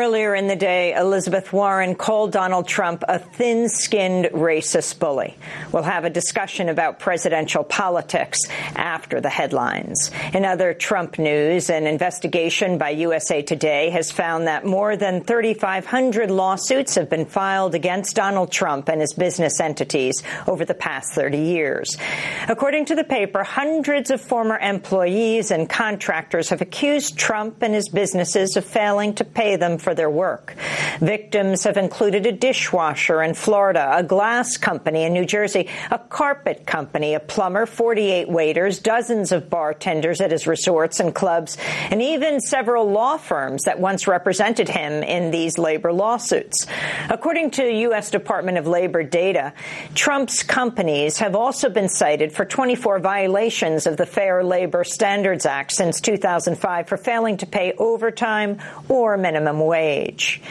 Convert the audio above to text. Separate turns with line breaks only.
Earlier in the day, Elizabeth Warren called Donald Trump a thin-skinned racist bully. We'll have a discussion about presidential politics after the headlines. In other Trump news, an investigation by USA Today has found that more than 3,500 lawsuits have been filed against Donald Trump and his business entities over the past 30 years. According to the paper, hundreds of former employees and contractors have accused Trump and his businesses of failing to pay them for their work. Victims have included a dishwasher in Florida, a glass company in New Jersey, a carpet company, a plumber, 48 waiters, dozens of bartenders at his resorts and clubs, and even several law firms that once represented him in these labor lawsuits. According to U.S. Department of Labor data, Trump's companies have also been cited for 24 violations of the Fair Labor Standards Act since 2005 for failing to pay overtime or minimum wage.